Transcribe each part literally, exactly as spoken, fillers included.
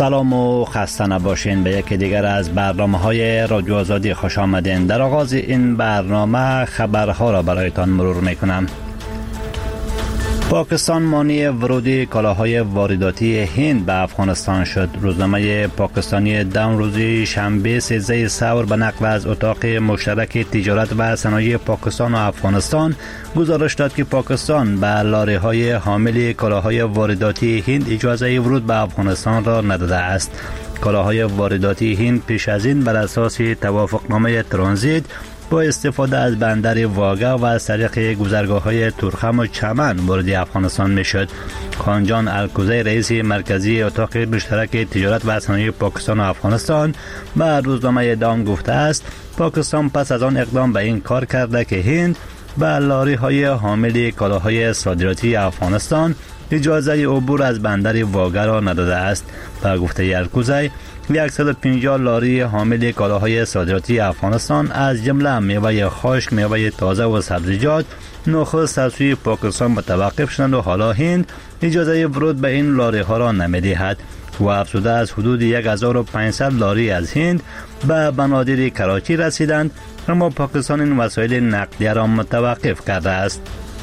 سلام و خسته نباشین. به یکی دیگر از برنامه های رادیو آزادی خوش آمدین. در آغاز این برنامه خبرها را برایتان مرور میکنم. پاکستان مانع ورود کالاهای وارداتی هند به افغانستان شد. روزنامه پاکستانی دم روز شنبه سیزده ثور به نقل از اتاق مشترک تجارت و صنایع پاکستان و افغانستان گزارش داد که پاکستان به لاری‌های حامل کالاهای وارداتی هند اجازه ورود به افغانستان را نداده است. کالاهای وارداتی هند پیش از این بر اساس توافقنامه ترانزیت با استفاده از بندر واگا و از طریق گذرگاه‌های تورخم و چمن وارد افغانستان میشد. خانجان الکوزی رئیس مرکزی اتاق مشترک تجارت و صنایع پاکستان و افغانستان به روزنامه دام گفته است پاکستان پس از آن اقدام به این کار کرده که هند به لاری‌های حامل کالاهای صادراتی افغانستان اجازه عبور از بندر واگا را نداده است. به گفته الکوزی صد و پنجاه لاری حامل کالاهای صادراتی افغانستان از جمله میوه خشک، میوه تازه و سبزیجات نخست از سوی پاکستان متوقف شدند و حالا هند اجازه ورود به این لاری ها را نمیدهد و افزوده از حدود هزار و پانصد لاری از هند به بنادر کراچی رسیدند، اما پاکستان این وسایل نقلیه را متوقف کرده است.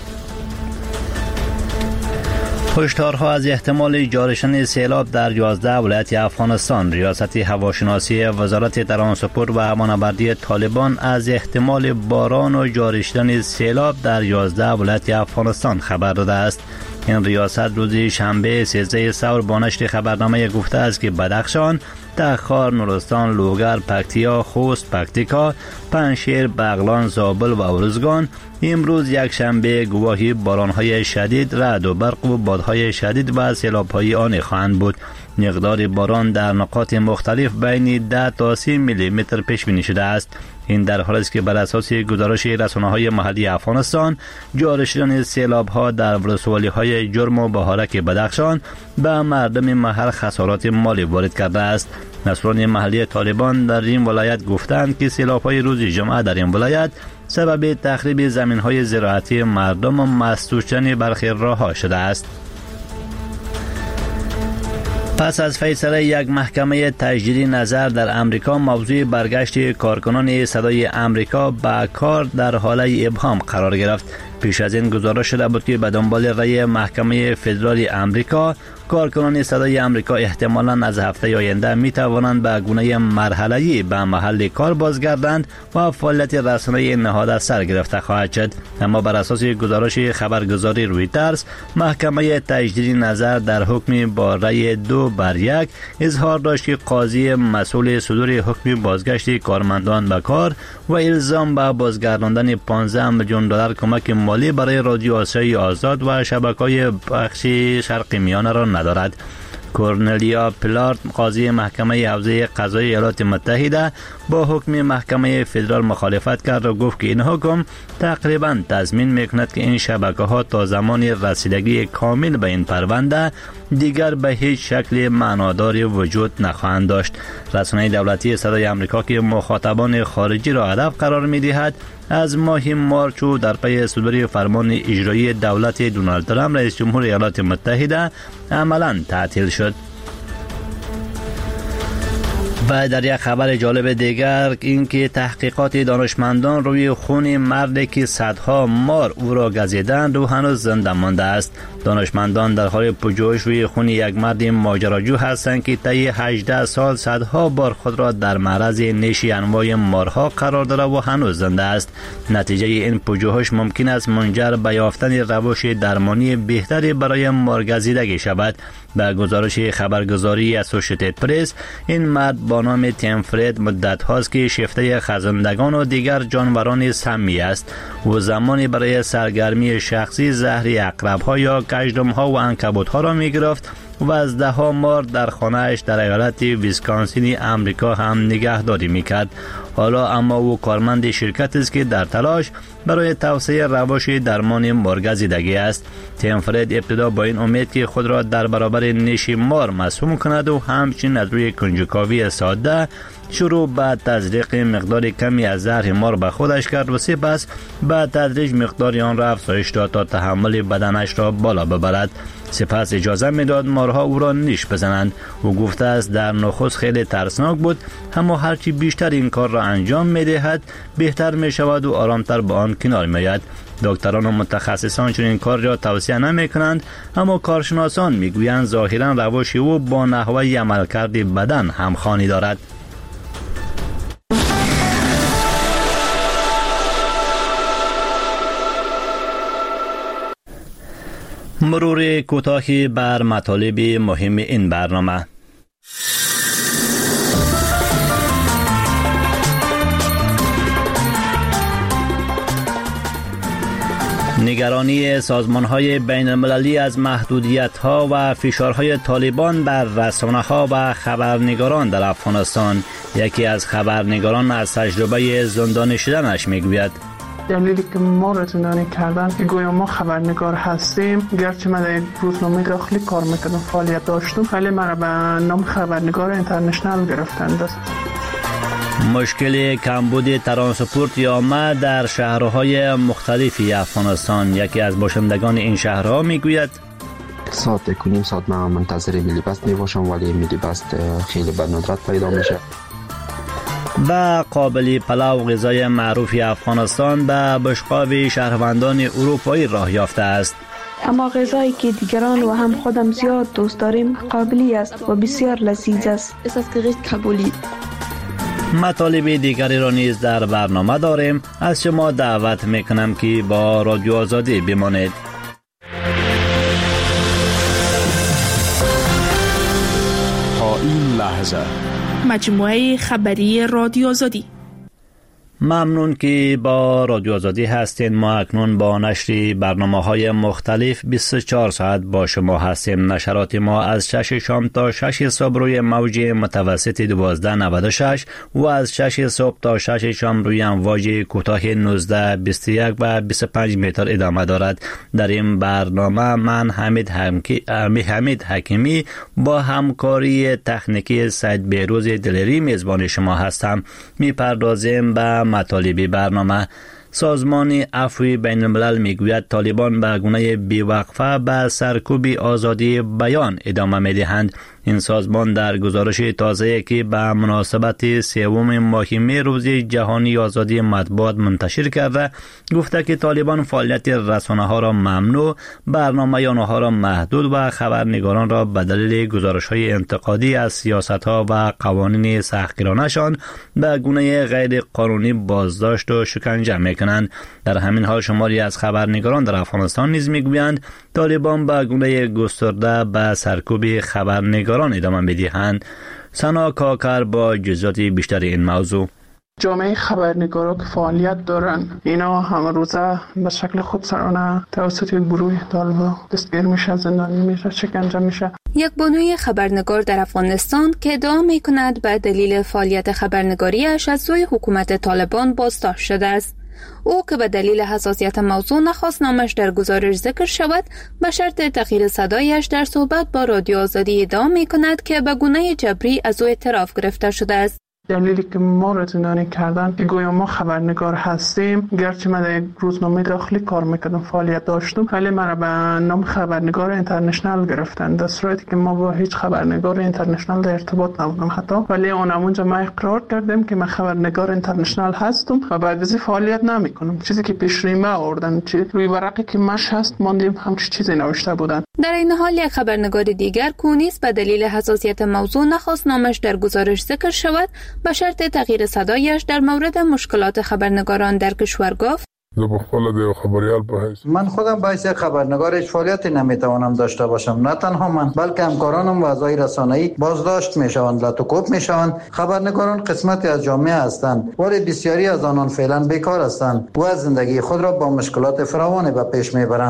هشدارها از احتمال جاری شدن سیلاب در یازده ولایت افغانستان. ریاست هواشناسی وزارت ترانسپورت و هوانوردی طالبان از احتمال باران و جاری شدن سیلاب در یازده ولایت افغانستان خبر داده است. این ریاست روز شنبه سیزده ثور با نشر خبرنامه گفته است که بدخشان، تخار، نورستان، لوگر، پکتیا، خوست، پکتیکا، پنجشیر، بغلان، زابل و ارزگان امروز یک شنبه گواهی باران‌های شدید، رعد و برق و بادهای شدید و سیلاب‌های آن خواهند بود. مقدار باران در نقاط مختلف بین ده تا سی میلی متر پیش بینی شده است. این در حالی است که بر اساس گزارش رسانه‌های محلی افغانستان جاری شدن سیلاب‌ها در ولسوالی‌های جرم و بهارک بدخشان به مردم محل خسارات مالی وارد کرده است. مسئولان محلی طالبان در این ولایت گفتند که سیلاب‌های روز جمعه در این ولایت سبب تخریب زمین‌های زراعتی مردم و مسدود شدن برخی راه‌ها شده است. پس از فیصله یک محکمه تجدید نظر در امریکا، موضوع برگشت کارکنان صدای امریکا به کار در حاله ابهام قرار گرفت. پیش از این گزارش شده بود که به دنبال رأی محکمه فدرال امریکا، کارکنان صدای امریکا احتمالاً از هفته آینده می توانند به گونه مرحله‌ای به محل کار بازگردند و فعالیت رسانه‌ای نهاد سر گرفته خواهد شد. اما بر اساس گزارش خبرگزاری رویترز، محکمه تجدید نظر در حکم با رأی دو بر یک اظهار داشت که قاضی مسئول صدور حکم بازگشت کارمندان به کار و الزام به بازگرداندن پانزده میلیون دلار کمک مالی برای رادیو آسیای آزاد و شبکه‌های بخش شرق میانه را ندارد. کورنلیا پلارد، قاضی محکمه حوزه قضایی ایالات متحده، با حکم محکمه فدرال مخالفت کرد و گفت که این حکم تقریباً تضمین میکند که این شبکه‌ها تا زمان رسیدگی کامل به این پرونده دیگر به هیچ شکل معناداری وجود نخواهند داشت. رسانه دولتی صدای امریکا که مخاطبان خارجی را هدف قرار می‌دهد، از ماه مارچ و در پی صدور فرمان اجرایی دولت دونالد ترامپ رئیس جمهور ایالات متحده عملاً تعطیل شد. و در یک خبر جالب دیگر اینکه تحقیقات دانشمندان روی خون مردی که صدها مار او را گزیدند و هنوز زنده مانده است. دانشمندان در حال پژوهش روی خون یک مرد ماجراجو هستند که طی هجده سال صدها بار خود را در معرض نیش انواع مارها قرار داده و هنوز زنده است. نتیجه این پژوهش ممکن است منجر به یافتن روش درمانی بهتری برای مارگزیدگی شود. به گزارش خبرگزاری اسوسییتد پرس، این مرد با نام تیم فرید مدت هاست که شیفته خزندگان و دیگر جانوران سمی است و زمانی برای سرگرمی شخصی زهر عقرب ها یا کژدم ها و عنکبوت ها را می گرفت و از ده ها مار در خانه‌اش در ایالت ویسکانسین امریکا هم نگهداری میکرد. حالا اما او کارمند شرکت است که در تلاش برای توسعه روش درمان مارگزیدگی است. تیم فرید ابتدا با این امید که خود را در برابر نیش مار مسموم کند و همچنین از روی کنجکاوی ساده شروع به تزریق مقدار کمی از زهر مار به خودش کرد و سپس به تدریج مقدار آن را افزایش داد تا تحمل بدنش را بالا ببرد. سپس اجازه میداد مارها او را نیش بزنند. او گفته است در نخست خیلی ترسناک بود، اما هرچی بیشتر این کار را انجام میدهد بهتر می شود و آرامتر با آن کنار میآید. دکتران و متخصصان چون این کار را توصیه نمی کنند، اما کارشناسان میگویند ظاهرا روش او با نحوه عملکرد بدن همخوانی دارد. مرور کوتاهی بر مطالب مهم این برنامه. نگرانی سازمان‌های بین‌المللی از محدودیت‌ها و فشارهای طالبان بر رسانه‌ها و خبرنگاران در افغانستان. یکی از خبرنگاران از تجربه زندانی شدنش می‌گوید: دلیلی که ما را زندانی کردن که گویا ما خبرنگار هستیم، گرچه من در روزنامه داخلی کار میکردم، فعالیت داشتم، ولی مرا به نام خبرنگار اینترنشنال گرفتند. مشکل کمبود ترانسپورت عامه در شهرهای مختلفی افغانستان. یکی از باشندگان این شهرها میگوید: ساعت کنیم ساعت من منتظر میلی بست میباشم، ولی میلی بست خیلی به ندرت پیدا میشه. و قابلی پلاو غذای معروف افغانستان به بشقاب شهروندان اروپایی راه یافته است. اما غذایی که دیگران و هم خودم زیاد دوست داریم قابلی است و بسیار لذیذ است. است گریخت کابلی. مطالب دیگری را نیز در برنامه داریم. از شما دعوت میکنم که با رادیو آزادی بمانید. تا این لحظه مجموعه خبری رادیو آزادی. ممنون که با رادیو آزادی هستین. ما اکنون با نشر برنامه‌های مختلف بیست و چهار ساعت با شما هستیم. نشرات ما از شش شام تا شش صبح روی موج متوسط دوازده نود و شش و از شش صبح تا شش شام روی امواج کوتاه نوزده بیست و یک و بیست و پنج متر ادامه دارد. در این برنامه من حمید حمید حکیمی با همکاری تکنیکی سید بیروز دلری میزبان شما هستم. میپردازیم به مطالب برنامه. سازمان عفو بین الملل میگوید طالبان به گونه بیوقفه به سرکوب آزادی بیان ادامه میدهند. این سازمان در گزارش تازه‌ای که به مناسبت سوم ماه روز جهانی آزادی مطبوعات منتشر کرده گفته که طالبان فعالیت رسانه‌ها را ممنوع، برنامه آنها را محدود و خبرنگاران را به دلیل گزارش‌های انتقادی از سیاست‌ها و قوانین سختگیرانه‌شان به گونه غیر قانونی بازداشت و شکنجه می‌کنند. در همین حال شماری از خبرنگاران در افغانستان نیز می‌گویند طالبان به گونه گسترده به سرکوب خبرنگاران ادامه می‌دهند. سنا کاکر با جزئیات بیشتر این موضوع. جامعه خبرنگارا که فعالیت دارن اینا همه روزه به شکل خودسرانه توسط گروه طالبان دستگیر میشه، زندانی میشه، شکنجه میشه. یک بانوی خبرنگار در افغانستان که ادعا میکند به دلیل فعالیت خبرنگاریش از سوی حکومت طالبان بازداشت شده است. او که به دلیل حساسیت موضوع نخواست نامش در گزارش ذکر شود، به شرط تغییر صدایش در صحبت با رادیو آزادی ادعا میکند که به گونه جبری از او اعتراف گرفته شده است. دلیلی که ما را زندانی کردن که گویا ما خبرنگار هستیم، گرچه من در روزنامه داخلی کار میکردم، فعالیت داشتم، ولی مرا به نام خبرنگار اینترنشنال گرفتن، در صورتی که ما با هیچ خبرنگار اینترنشنال در ارتباط نبودم حتی. ولی اون اونجا ما اقرار کردم که من خبرنگار اینترنشنال هستم و بعد از فعالیت نمیکنم. چیزی که پیش روی ما آوردن، چیزی روی ورقی که مش هست ماندیم همچین چیزی نوشته بودن. در این حال یک خبرنگار دیگر کونیس به دلیل حساسیت موضوع نخواست نامش در گزارش ذکر شود، به شرط تغییر صدایش در مورد مشکلات خبرنگاران در کشور گفت: من خودم باعث خبرنگار هیچ فعالیتی نمیتوانم داشته باشم. نه تنها من بلکه همکارانم و اعضای رسانه‌ای بازداشت میشوند، لاتوکوب میشوند. خبرنگاران قسمتی از جامعه هستند، ولی بسیاری از آنان فعلا بیکار هستند و از زندگی خود را با مشکلات فراوانی به پیش میبرند.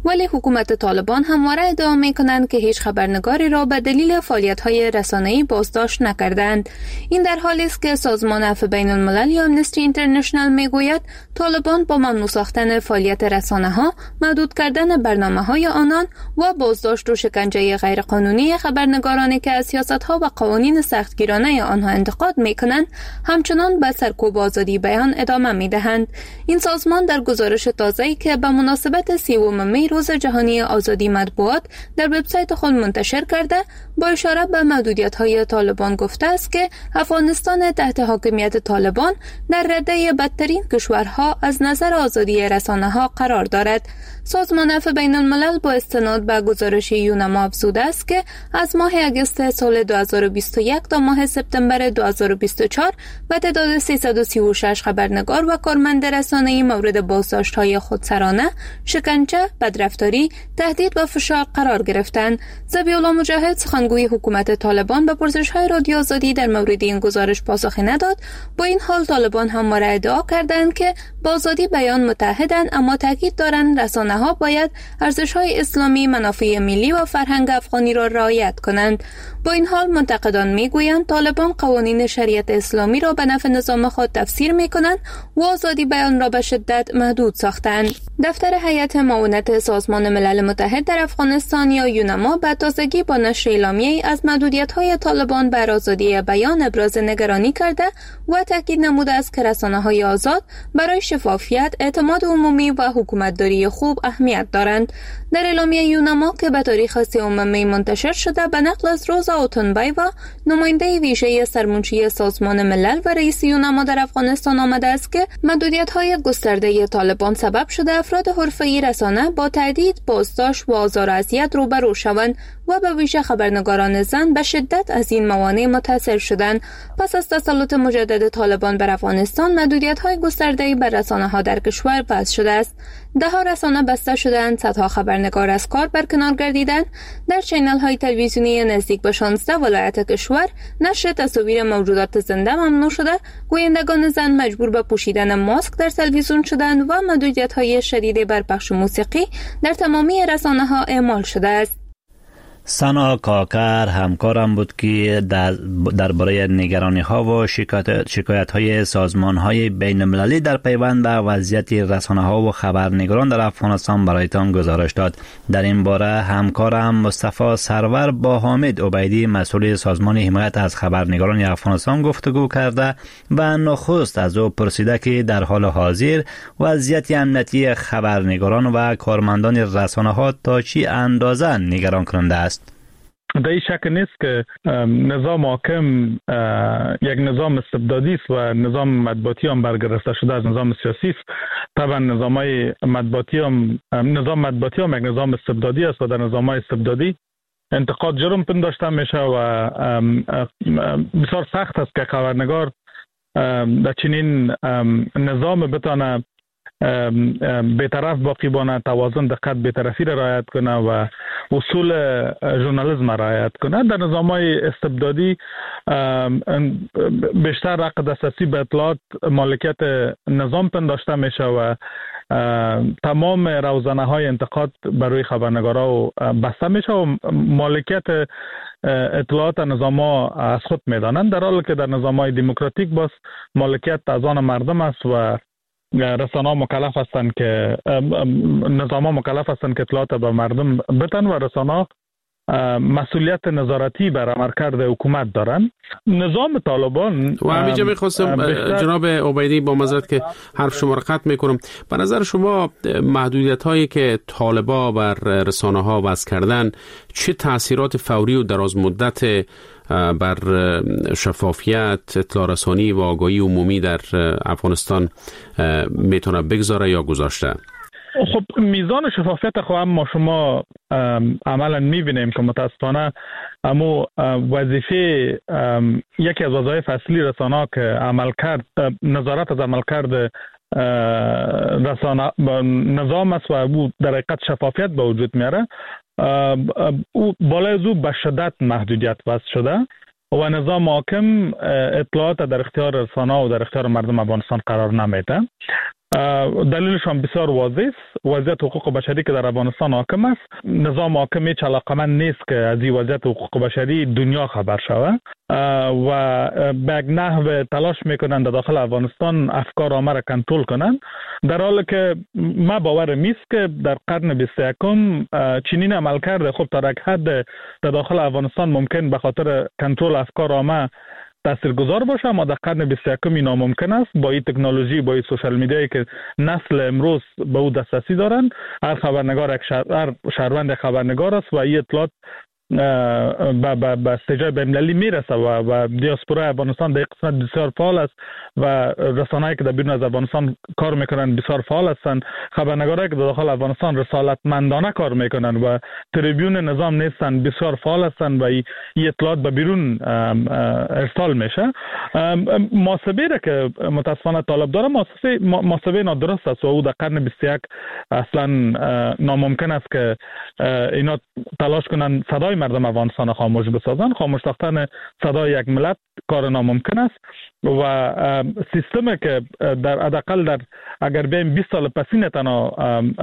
ولی حکومت طالبان همواره ادعا می‌کنند که هیچ خبرنگاری را به دلیل فعالیت‌های رسانه‌ای بازداشت نکردند. این در حالی است که سازمان عفو بین الملل یا امنستری اینترنشنال میگوید طالبان با ممنوع ساختن فعالیت رسانه‌ها، محدود کردن برنامه‌های آنان و بازداشت و شکنجه غیرقانونی خبرنگارانی که از سیاست‌ها و قوانین سختگیرانه آنها انتقاد می‌کنند، همچنان به سرکوب آزادی بیان ادامه می‌دهند. این سازمان در گزارش تازه‌ای که به مناسبت سیوم می روز جهانی آزادی مطبوعات در وبسایت خود منتشر کرده، با اشاره به محدودیت‌های طالبان گفته است که افغانستان تحت حاکمیت طالبان در رده بدترین کشورها از نظر آزادی رسانه‌ها قرار دارد. سازمان عفو بین الملل با استناد به گزارش یونما افزوده است که از ماه اگست سال دو هزار و بیست و یک تا ماه سپتامبر دو هزار و بیست و چهار به تعداد سیصد و سی و شش خبرنگار و کارمند رسانه‌ای مورد بازداشت‌های خودسرانه، شکنجه، بدرفتاری، تهدید و فشار قرار گرفتند. ذبیح‌الله مجاهد سخنگوی حکومت طالبان به پرسش‌های رادیو آزادی در مورد این گزارش پاسخی نداد. با این حال طالبان همواره ادعا کردند که با آزادی بیان متحدند، اما تاکید دارند رسانه‌ها باید ارزش‌های اسلامی، منافع ملی و فرهنگ افغانی را رعایت کنند. با این حال منتقدان میگویند طالبان قوانین شریعت اسلامی را به نفع نظام خود تفسیر میکنند و آزادی بیان را به شدت محدود ساختند. دفتر هیئت معاونت سازمان ملل متحد در افغانستان یا یونما به تازگی با نشر اعلامیه‌ای از محدودیت‌های طالبان بر آزادی بیان ابراز نگرانی کرده و تاکید نموده است که رسانه‌های آزاد برای شفافیت، اعتماد عمومی و حکومتداری خوب اهمیت دارند. در اعلامیه یونما که به تاریخ سوم می منتشر شده، به نقل از روزا اوتنبای و نماینده ویژه سرمنشی سازمان ملل و رئیس یونما در افغانستان آمده است که محدودیت‌های گسترده طالبان سبب شده افراد حرفه‌ای رسانه با تهدید، بازداشت و آزار و اذیت روبرو شوند و به ویژه خبرنگاران زن به شدت از این موانع متاثر شدند. پس از تسلط مجدد طالبان بر افغانستان، محدودیت‌های گسترده‌ای بر رسانه‌ها در کشور وضع شده است. ده‌ها رسانه بسته شدند، صدها خبرنگار از کار برکنار گردیدند. در چینل‌های تلویزیونی نزدیک به شانزده ولایت کشور نشر تصاویر موجودات زنده ممنوع شده، گویندگان زن مجبور به پوشیدن ماسک در تلویزیون شدند و محدودیت‌های شدید بر پخش موسیقی در تمامی رسانه‌ها اعمال شده است. سنا کاکر همکارم بود که در درباره نگرانی ها و شکایت شکایت های سازمان های بین المللی در پیوند به وضعیت رسانه ها و خبرنگاران در افغانستان برایتان گزارش داد. در این باره همکارم مصطفی سرور با حامد عبیدی مسئول سازمان حمایت از خبرنگاران افغانستان گفتگو کرده و نخست از او پرسیده که در حال حاضر وضعیت امنیتی خبرنگاران و کارمندان رسانه ها تا چی اندازه نگران کننده است. در این شک نیست که نظام حاکم یک نظام استبدادی است و نظام مطبوعاتی هم برگرفته شده از نظام سیاسی است. طبعا نظام‌های مطبوعاتی هم نظام مطبوعاتی هم یک نظام استبدادی است و در نظام‌های استبدادی انتقاد جرم پنداشته میشه و بسیار سخت است که خبرنگار در چنین نظام بتونه بی‌طرف باقی بانه، توازن دقت بی‌طرفی را رعایت کنه و اصول ژورنالیسم را رعایت کنه. در نظام‌های استبدادی بیشتر حق دسترسی به اطلاعات مالکیت نظام پنداشته میشه و تمام روزنه‌های انتقاد برای خبرنگارا بسته میشه و مالکیت اطلاعات نظام‌ها از خود میدانند، در حالی که در نظام‌های دموکراتیک باز مالکیت از آن مردم است و رسانه‌ها مکلف هستند که نظام‌ها مکلف هستند که اطلاعات به مردم بدن و رسانه‌ها مسئولیت نظارتی بر عملکرد حکومت دارند. نظام طالبان و همینجا می‌خواستم جناب عبیدی با معذرت که حرف شما را قطع می‌کنم، به نظر شما محدودیت‌هایی که طالبان بر رسانه‌ها وضع کردن چه تأثیرات فوری و دراز مدت بر شفافیت، اطلاع رسانی و آگاهی عمومی در افغانستان میتونه بگذاره یا گذاشته؟ خب میزان شفافیت خو هم ما شما عملا میبینیم که متاسفانه اما وظیفه یکی از وظایف اصلی رسانه‌ها که عمل کرد نظارت از عمل کرد رسانه نظام است و او در حقیقت شفافیت به وجود میاره، او بالای از او به شدت محدودیت وضع شده و نظام حاکم اطلاعات در اختیار رسانه‌ها و در اختیار مردم افغانستان قرار نمیده. دلیلشان بسیار واضح است. وضعیت حقوق بشری که در افغانستان حاکم است، نظام حاکم هیچ علاقمند نیست که از این وضعیت حقوق بشری دنیا خبر شود و به یک نحو تلاش میکنند در داخل افغانستان افکار عامه را کنترل کنند، در حالی که ما باورم نیست که در قرن بیست و یکم چنین عمل کرده خب تا یک حد در داخل افغانستان ممکن به خاطر کنترل افکار عامه تاثیرگذار باشه، اما در قرن بیست و یکم ناممکن است. با این تکنولوژی، با این سوشال میدیایی که نسل امروز به او دسترسی دارند، هر خبرنگار یک شهر، هر شهروند خبرنگار است و این اطلاعات به به به استجابه بین‌المللی میرسه و و دیاسپورا افغانستان در قسمت بسیار فعال است و رسانه‌ای که در بیرون از افغانستان کار میکنن بسیار فعال هستند. خبرنگارایی که در داخل افغانستان رسالتمندانه کار میکنن و تریبیون نظام نیستند بسیار فعال هستند و این اطلاعات به بیرون ارسال میشه. محاسبه را که متاسفانه طالب داره محاسبه محاسبه نادرست است و او در قرن بیست و یک اصلا ناممکن است که اینا تلاش کنن صدای مردم افغانستان خاموش بسازن. خاموش ساختن صدای یک ملت کار ناممکن است و سیستمی که در حداقل در اگر بیم بیست سال پسین تنها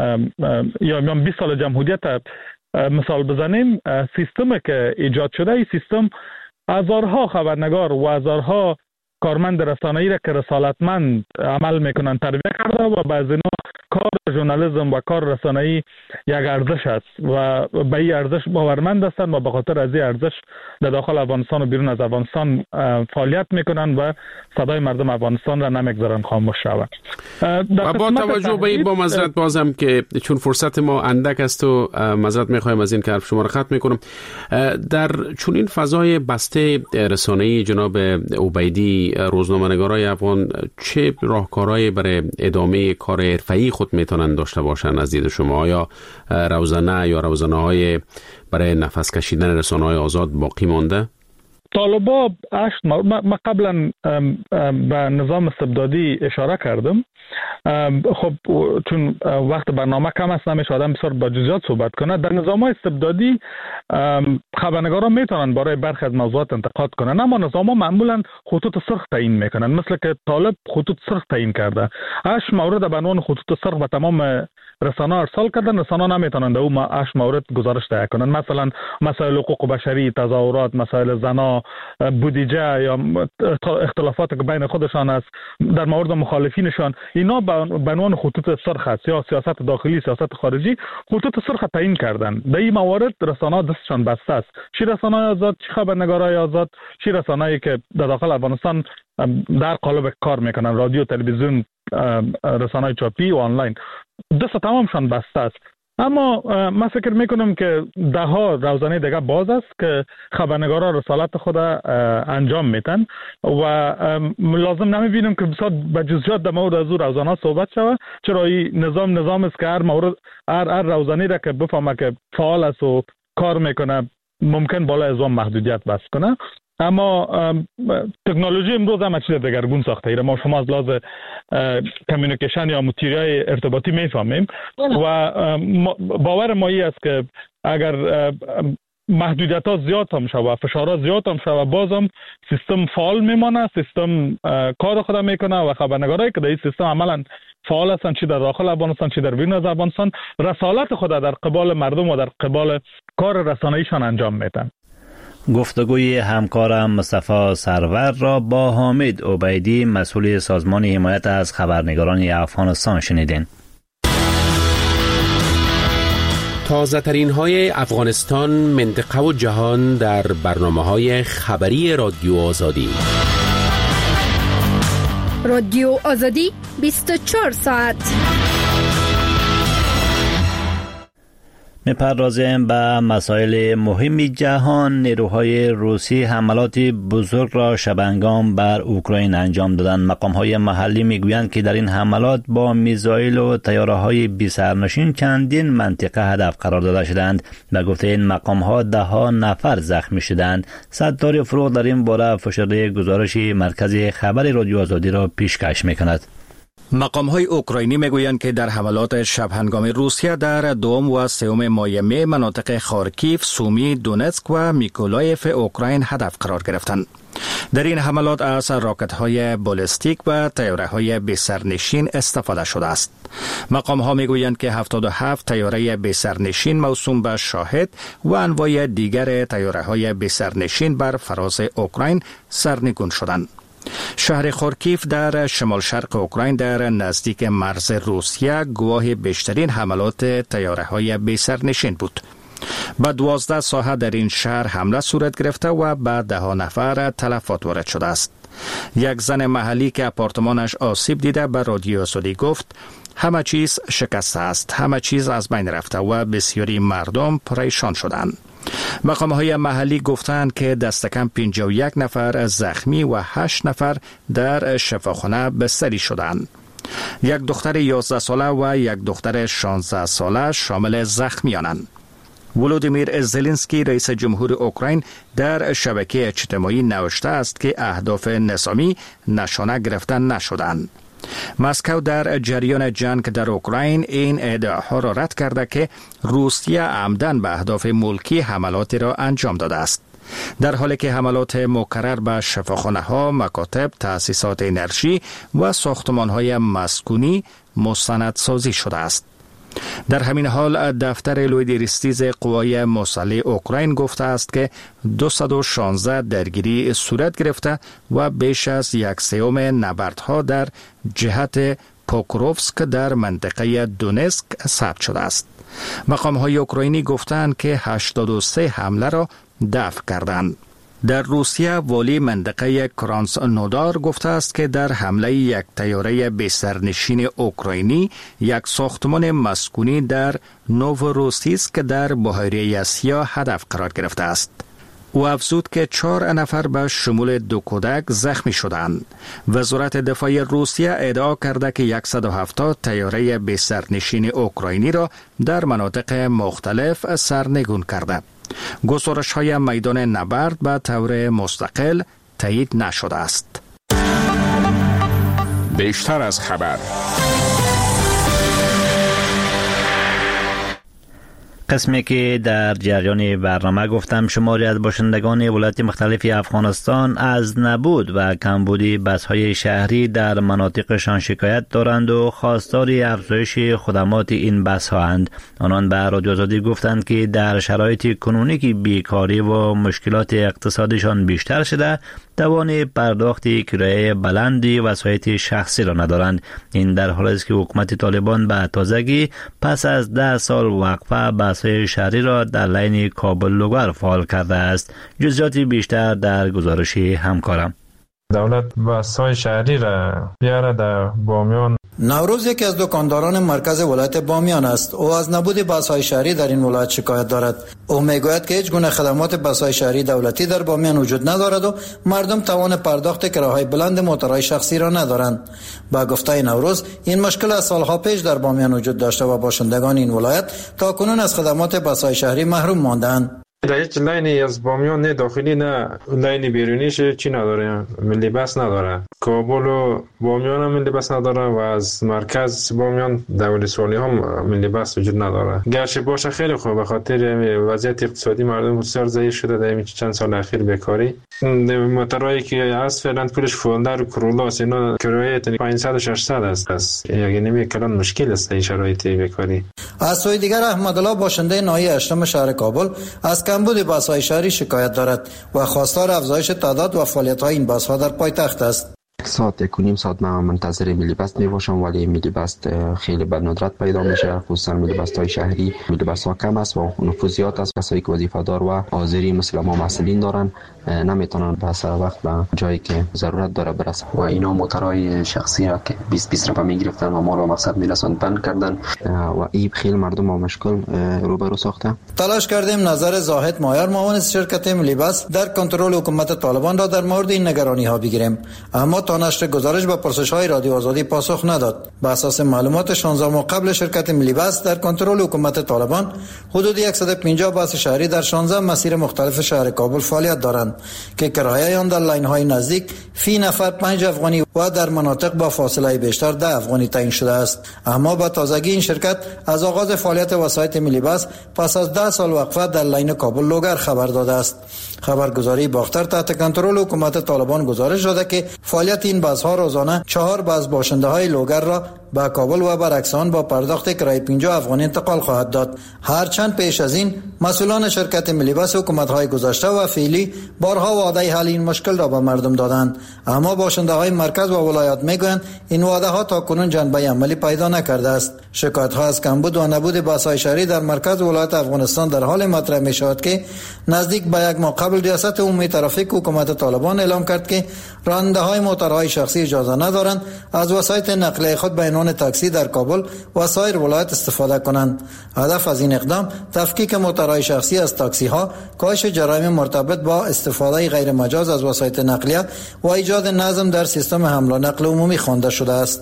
یا بیست سال جمهوریت مثال بزنیم، سیستمی که ایجاد شده این سیستم هزارها خبرنگار و هزارها کارمند رسانه‌ای را که رسالتمند عمل میکنن تربیت کرده و بعض اینا کار ژورنالیسم و کار رسانه‌ای یک ارزش است و به این ارزش باورمند هستند و به خاطر از این ارزش در داخل افغانستان و بیرون از افغانستان فعالیت میکنن و صدای مردم افغانستان را نمیگذارن خاموش شود. و با توجه به این با معذرت بازم که چون فرصت ما اندک است و معذرت میخوایم از این که حرف شما را ختم میکنم، در چون این فضای بسته رسانه‌ای جناب عبیدی، روزنامه‌نگارای افغان چه راهکارهایی برای ادامه کار حرفه‌ای خود میتونن داشته باشن از دید شما؟ آیا روزانه یا روزانه‌های برای نفس کشیدن رسانه‌های آزاد باقی مانده؟ طالبا هشت ما قبلا به نظام استبدادی اشاره کردم. خب چون وقت برنامه کم است نمیشه آدم بسیار با جزئیات صحبت کنه. در نظام‌های استبدادی خبرنگاران میتونن برای برخی از موضوعات انتقاد کنن، اما نظام‌ها معمولا خطوط سرخ تعیین میکنن، مثل که طالب خطوط سرخ تعیین کرده. هشت مورد به عنوان خطوط سرخ به تمام رسانه ارسال کردن، رسانه نمیتونن در اون هشت مورد گزارش تهیه کنن. مثلا مسائل حقوق بشری، تظاهرات، مسائل زنا، بودجه یا اختلافات که بین خودشان است در مورد مخالفینشان، اینا به عنوان خطوط سرخ است یا سیاست داخلی، سیاست خارجی خطوط سرخ تعیین کردن. در این موارد رسانه‌ها دستشان بسته است. چه رسانه‌های آزاد، چه خبرنگارای آزاد، چه رسانه‌ای که در داخل افغانستان در قالب کار میکنن، رادیو، تلویزیون، رسانه‌های چاپی و آنلاین، دست تمامشان بسته است. اما من فکر میکنم که ده ها روزانه دیگه باز است که خبرنگارا رسالت خود انجام میتن و لازم نمیبینم که بسیار به جزئیات در مورد از روزانه صحبت شود، چرا این نظام نظام است که هر مورد هر هر روزانه را که بفهمه که فعال است و کار میکنه ممکن بالا از اون محدودیت بس کنه. اما تکنولوژی امروز هم چیز دگرگون ساخته ایره. ما شما از لحاظ کمیونیکیشن یا مطیریای ارتباطی میفهمیم و باور ما این است که اگر محدودیت ها زیاد هم شود، فشار ها زیاد هم شود، باز هم سیستم فعال میمانه، سیستم کار خود میکنه و خبرنگارایی که در این سیستم عملا فعال هستند، چی در داخل افغانستان چی در بیرون از افغانستان، رسالت خود در قبال مردم و در قبال کار رسانه‌ایشان انجام میدن. گفتگوی همکارم مصطفی سرور را با حامد عبیدی مسئول سازمان حمایت از خبرنگاران افغانستان شنیدین. تازه ترین های افغانستان، منطقه و جهان در برنامه های خبری رادیو آزادی. رادیو آزادی بیست و چهار ساعت. می‌پردازیم به مسائل مهم جهان. نیروهای روسی حملات بزرگ را شبانگام بر اوکراین انجام دادند. مقام‌های محلی می‌گویند که در این حملات با میزایل و طیاره‌های بی سرنشین چندین منطقه هدف قرار داده شدند. به گفته این مقام‌ها ده ها نفر زخمی شدند. ستاره فروغ در این باره فشرده گزارش مرکز خبر رادیو آزادی را پیشکش می‌کند. مقام‌های اوکراینی میگویند که در حملات شب هنگام روسیه در دوم و سوم ماه می مناطق خارکیف، سومی، دونتسک و میکولایف اوکراین هدف قرار گرفتند. در این حملات از راکت‌های بالستیک و طیاره‌های بی‌سرنشین استفاده شده است. مقام‌ها میگویند که هفتاد و هفت طیاره بی‌سرنشین موسوم به شاهد و انواع دیگر طیاره‌های بی‌سرنشین بر فراز اوکراین سرنگون شدند. شهر خارکیف در شمال شرق اوکراین در نزدیک مرز روسیه گواه بیشترین حملات طیاره‌های بی‌سرنشین بود. با دوازده ساحه در این شهر حمله صورت گرفته و به ده نفر تلفات وارد شده است. یک زن محلی که آپارتمانش آسیب دیده به رادیو آزادی گفت همه چیز شکسته است، همه چیز از بین رفته و بسیاری مردم پریشان شدند. مقام‌های محلی گفتند که دست کم پنجاه و یک نفر زخمی و هشت نفر در شفاخانه بستری شدند. یک دختر یازده ساله و یک دختر شانزده ساله شامل زخمیانند. ولودیمیر زلنسکی رئیس جمهور اوکراین در شبکه اجتماعی نوشته است که اهداف نظامی نشانه گرفته نشدند. مسکو در جریان جنگ در اوکراین این ادعاها را رد کرده که روسیه عمدن به اهداف ملکی حملاتی را انجام داده است، در حالی که حملات مکرر به شفاخانه ها، مکاتب، تأسیسات انرژی و ساختمان های مسکونی مستندسازی شده است. در همین حال دفتر لویدریستیز قوای مسلح اوکراین گفته است که دویست و شانزده درگیری صورت گرفته و بیش از یک سوم نبردها در جهت پوکروفسک در منطقه دونسک ثبت شده است. مقام‌های اوکراینی گفتند که هشتاد و سه حمله را دفع کردند. در روسیه والی منطقه کرانسنودار گفته است که در حمله یک طیاره بی‌سرنشین اوکراینی یک ساختمان مسکونی در نووروسیسک در بحیره اسیا هدف قرار گرفته است. او افزود که چهار نفر به شمول دو کودک زخمی شدند. وزارت دفاع روسیه ادعا کرده که صد و هفتاد طیاره بی‌سرنشین اوکراینی را در مناطق مختلف سرنگون کرده. گزارش های میدان نبرد به طور مستقل تایید نشده است. بیشتر از خبر. قسمی که در جریان برنامه گفتم شماری از باشندگان ولایات مختلف افغانستان از نبود و کمبودی بس‌های شهری در مناطقشان شکایت دارند و خواستار افزایش خدمات این بس‌ها اند. آنان به رادیو آزادی گفتند که در شرایط کنونی که بیکاری و مشکلات اقتصادیشان بیشتر شده، توان پرداخت کرایه بلندی وسایط شخصی را ندارند. این در حالی است که حکومت طالبان به تازگی پس از ده سال وقفه بس‌های شهری را در لین کابل لوگر فعال کرده است. جزئیات بیشتر در گزارش همکارم. دولت بس‌های شهری را بیاره در بامیان. نوروز یکی از دکانداران مرکز ولایت بامیان است. او از نبود بس‌های شهری در این ولایت شکایت دارد. او میگوید که هیچ گونه خدمات بس‌های شهری دولتی در بامیان وجود ندارد و مردم توان پرداخت کراهای بلند موتورهای شخصی را ندارند. با گفته نوروز این مشکل از سالها پیش در بامیان وجود داشته و باشندگان این ولایت تا کنون از خدمات بس‌های شهری محروم ماندند. در هیچ لینی از بامیان نه داخلی نه لین بیرونیش چی نداره، ملی بس نداره. کابل و بامیان هم ملی بس نداره و از مرکز بامیان دولت سوالی هم ملی بس وجود نداره. گرچه باشه خیلی خوب به خاطر وضعیت اقتصادی مردم بسیار ضعیف شده در این چند سال اخیر بیکاری. موتورایی که از فعلا پولش فوندر و کرولاس اینا کرایه پانصد و ششصد است. یعنی نمی کلان مشکل است این شرایط بیکاری. از سوی دیگر احمدالله باشنده ناحیه هشتم شهر کابل از کمبود بس‌های شهری شکایت دارد و خواستار افزایش تعداد و فعالیت‌های این بس‌ها در پایتخت است. یک ساعت یک و نیم ساعت من منتظر میلی بس می باشم، ولی میلی بس خیلی به ندرت پیدا میشه، خصوصا میلی بس های شهری. میلی بس ها کم است و نفوذیات است. کسایی که وظیفه دار و حاضری مثل ما مسئولین دارن نمیتونن به سر وقت به جایی که ضرورت داره برسن و اینا موتورهای شخصی ها که بیست بیست رپا میگرفتن و ما رو مقصد میرسوند بند کردن و این خیلی مردم با مشکل روبرو ساخته. تلاش کردیم نظر زاهد مایر معاون شرکت میلی بس در کنترل حکومت طالبان را در مورد این نگرانی ها بگیریم، اما تا نشر گزارش به پرسش‌های رادیو آزادی پاسخ نداد. بر اساس معلومات شانزده ماه قبل، شرکت ملی بس در کنترل حکومت طالبان حدود صد و پنجاه بس شهری در شانزده مسیر مختلف شهر کابل فعالیت دارند که کرایه آن در لاین‌های نزدیک فی نفر پنج افغانی و در مناطق با فاصله بیشتر ده افغانی تعیین شده است. اما با تازگی این شرکت از آغاز فعالیت وسایط ملی بس پس از ده سال وقفه در لاین کابل لوگر خبر داده است. خبرگزاری باختر تحت کنترل حکومت طالبان گزارش داده که فعالیت این بس‌ها روزانه چهار بس باشنده‌های لوگر را به کابل و برعکس آن با پرداخت کرایه پنجاه افغانی انتقال خواهد داد. هرچند پیش از این مسئولان شرکت ملی بس حکومت‌های گذشته و فعلی بارها وعده حل این مشکل را به مردم دادند، اما باشنده‌های مرکز و ولایات میگویند این وعده‌ها تاکنون جنبه عملی پیدا نکرده است. شکایت‌ها از کمبود و نبود بس‌های شهری در مرکز ولایت افغانستان در حال مطرح می‌شود که نزدیک به یک ماه قبل ریاست عمومی ترافیک حکومت طالبان اعلام کرد که راننده‌های موتورهای شخصی اجازه ندارند از وسایط نقلیه خود به عنوان تاکسی در کابل و سایر ولایت استفاده کنند. هدف از این اقدام تفکیک موتورهای شخصی از تاکسی‌ها، کاهش جرایم مرتبط با استفاده غیر مجاز از وسایط نقلیه و ایجاد نظم در سیستم حمل و نقل عمومی خوانده شده است.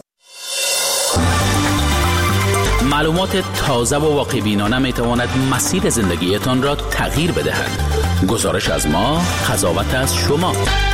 معلومات تازه و واقع‌بینانه می‌تواند مسیر زندگیتان را تغییر بدهد. گزارش از ما، قضاوت از شما.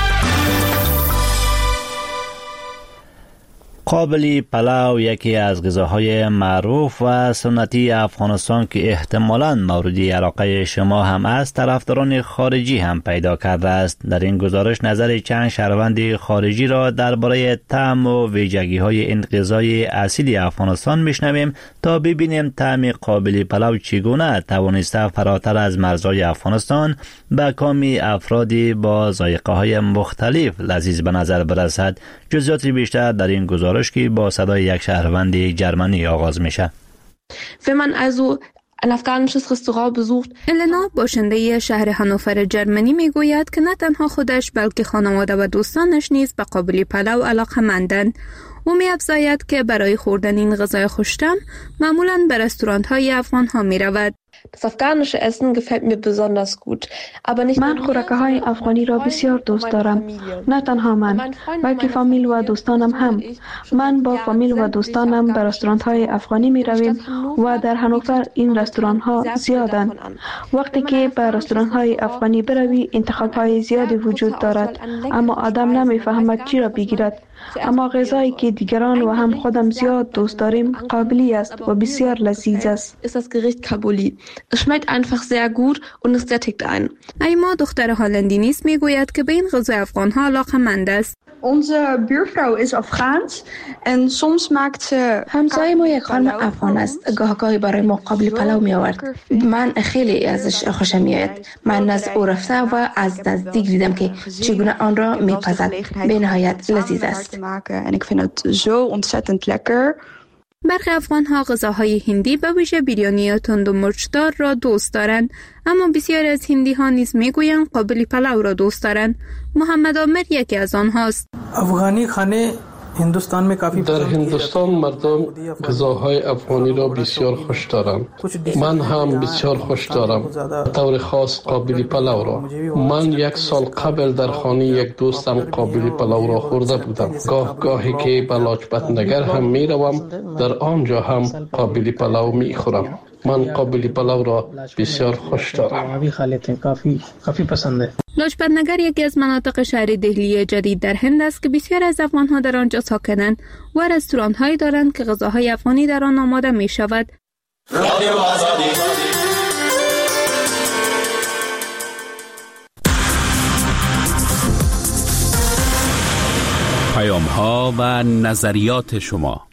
قابلی پلاو یکی از غذاهای معروف و سنتی افغانستان که احتمالاً مورد علاقه شما هم است، طرفداران خارجی هم پیدا کرده است. در این گزارش نظر چند شهروند خارجی را درباره طعم و ویژگی‌های این غذای اصیل افغانستان میشنویم تا ببینیم طعم قابلی پلاو چگونه توانسته فراتر از مرزهای افغانستان به کام افرادی با ذائقه‌های مختلف لذیذ به نظر برسد. جزئیات بیشتر در این گزارش که با صدای یک شهروند جرمنی آغاز میشه. Wenn man also ein afghanisches Restaurant besucht. النا باشنده شهر هانوفر جرمنی میگوید که نه تنها خودش بلکه خانواده و دوستانش نیز به قابلی پلاو علاقه‌مندند. او می‌افزاید که برای خوردن این غذای خوش‌طعم معمولاً به رستوران‌های افغان ها می‌رود. Das afghanische Essen gefällt mir besonders gut. Aber nicht من خوراک‌های افغانی را بسیار دوست دارم. نه تنها من، بلکه فامیل و دوستانم هم. من با فامیل و دوستانم به رستوران‌های افغانی می‌رویم و در هانوفر این رستوران‌ها زیادند. وقتی که به رستوران‌های افغانی بروی انتخاب‌های زیادی وجود دارد، اما آدم نمی‌فهمد چی را بگیرد. اما غذایی که دیگران و هم خودم زیاد دوست داریم قابلی است و بسیار لذیذ است. ist das Gericht Kabuli. Es schmeckt einfach sehr gut und es sättigt einen. ایما دختر هالندی نیست میگوید که به این غذای افغان‌ها علاقه‌مند است. Onze buurvrouw is Afghaans en soms maakt ze همسایه ما یک خانم افغان است. گاهگاهی برای ما قابلی پلاو می آورد. من خیلی ازش خوشم میآید. من نزد او رفته و از نزدیک دیدم که چگونه آن را میپزد. به نهایت لذیذ است. en ik vind het zo ontzettend lekker. برخی افغان‌ها غذاهای هندی به ویژه بیریانی تند و مرچدار را دوست دارند، اما بسیاری از هندی‌ها نیز میگویند قابلی پلاو را دوست دارند. محمد عامر یکی از آنهاست. افغانی خانه هندوستان می کافی در هندوستان مردم غذاهای افغانی را بسیار خوش دارند. من هم بسیار خوش دارم، طور خاص قابلی پلاو را. من یک سال قبل در خانه یک دوستم قابلی پلاو را خورده بودم. گاه گاهی که به لاجپت نگر هم می روم، در آنجا هم قابلی پلاو می خورم. من قابلی پلاو را بسیار خوش دارم. کافی کافی پسنده. لاجپت نگر یکی از مناطق شهر دهلی جدید در هند است که بسیار از افغان‌ها در آنجا ساکنند و رستوران‌هایی دارند که غذاهای افغانی در آن آماده می‌شود. پیام‌ها و نظریات شما.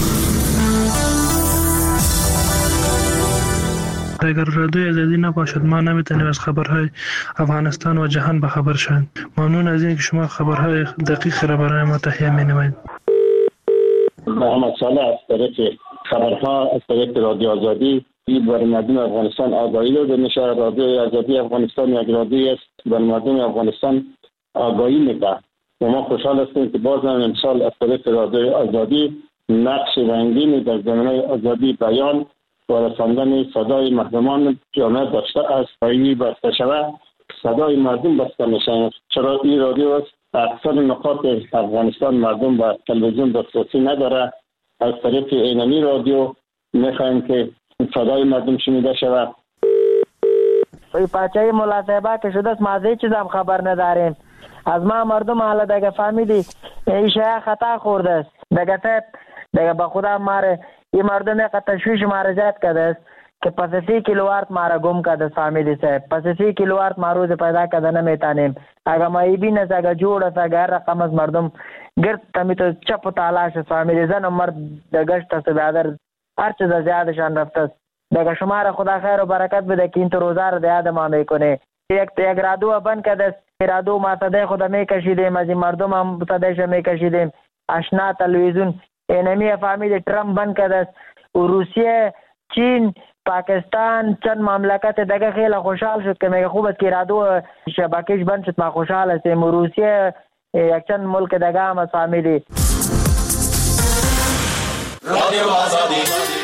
اگر رادیو آزادی نباشد ما نمیتونیم از خبرهای افغانستان و جهان بخبر شویم. ممنون از اینکه شما خبرهای دقیق را برای ما تهیه می‌نمایید. محمد صالح از طریق خبرها از طریق رادیو آزادی برای مردم افغانستان آگاهی داده میشه. رادیو آزادی افغانستان یک رادیو است برای مردم افغانستان آگاهی میده و ما خوشحال هستیم که باز هم امسال از طریق رادیو آزادی نقش رنگینی در زمینه آزادی بیان و رساندن صدای مردمان جامعه داشته است. این بسته شود صدای مردم بسته میشه، چرا این رادیو است اکثر نقاط افغانستان مردم با تلویزیون دسترسی نداره. از طریق اینمی رادیو میخوایم که صدای مردم شنیده شود. وی پاچه مولا صاحبه که شده است ما هیچ چیز هم خبر نداریم. از ما مردم حالا دیگه فهمیدی این شیعه خطا خورده است. دیگه تایب دیگه به خدا ماره این مردم یک تشویش ماره زیاد کرده است که پس سی کیلووارت ماره گم کرده است. فهمیدی صاحب پس سی کیلووارت ما روز پیدا کرده نمیتانیم. اگه ما ای بین است اگه جوڑ است اگه هر رقم از مردم گرد تمی تو چپ و تالاش است. فهمیدی زن و مرد دگشت است بیادر هر چیز زیادشان رفته است. دیگه شما را خدا خیر و برکت بده که این تو روزه را دیاد ما میکنه. یک یک رادیو بند کرده است. رادیو ما صدای خدا میکشیدیم از این مردم هم صدایش میکشیدیم. آشنا تلویزیون اینمی فهمیدی ترامپ بند کرده است. و روسیه چین پاکستان چند مملکت دیگه خیلی خوشحال شد که میگه خوب است که رادیو شبکهش بند شد. ما خوشحال هستیم. و روسیه یک چند ملک دیگه هم فهمیدی. رادیو آزادی